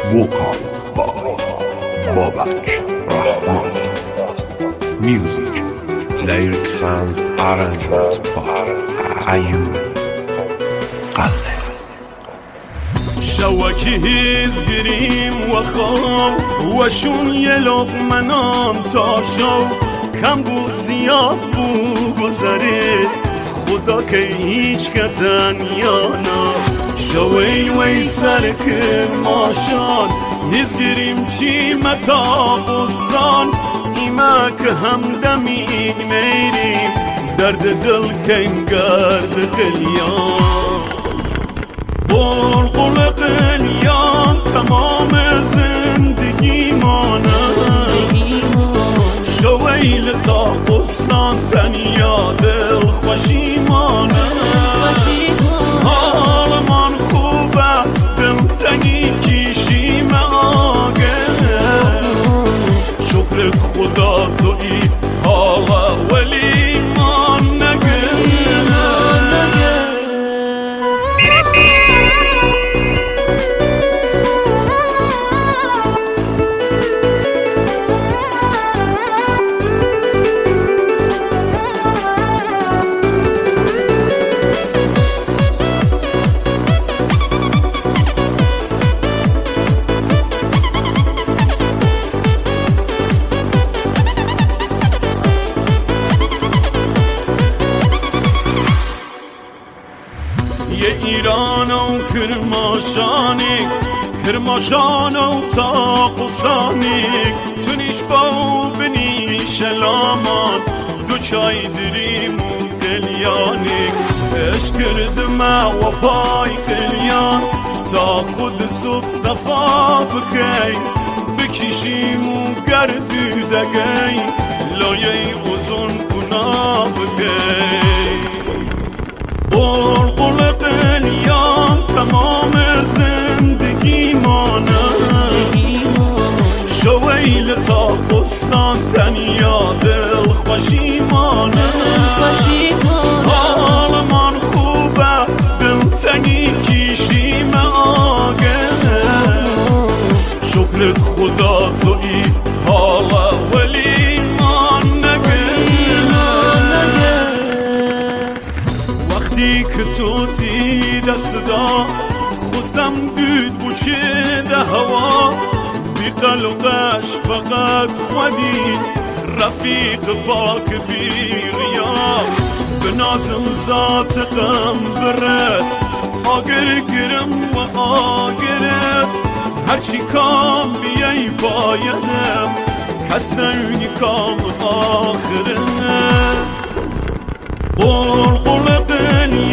وقال بابک رحمان. Music, lyrics and arrangement by عیون قله. شوکی هیزگیریم و خواب وشون یه لقمنان تا شو کم بود زیاد بود گذره خدا که هیچ کتن یا نه شوی وی سر کرماشان هیزگیریم چی متا بستان ایما که همدمی میریم درد دل کنگرد قلیان بلبل قلیان تمام زندگی مانه شویل تا بستان تنیا دل خوشی مانه حال من خوبه دلتنگی کشیم آگه شکر خدا توی حالا ولی من نگه ایران و کرماشان و تاقصانیک تونیش با بنیش لامان دو چای دریم و دلیانیک اش کردم و پای قلیان تا خود صبح صفا بکی بکشیم و گردو دگی لایه اوزون کنا بکی بلبل قلیان تمام زندگی مانه شویل تا بستان تنیا دل خوشی مانه حال من خوبه دلتنگی کشیم آگه شکر خدا توی حالا ولی من نگه وقتی که تو تی دست دا خوزم بود بوچه ده هوا بی قلقش فقط خودی رفیق پاک بی غیاب به نازم ذات غم برد آگر گرم و آگرد هرچی کام بیایی بایدم کس نونی کام آخره بلبل قلیان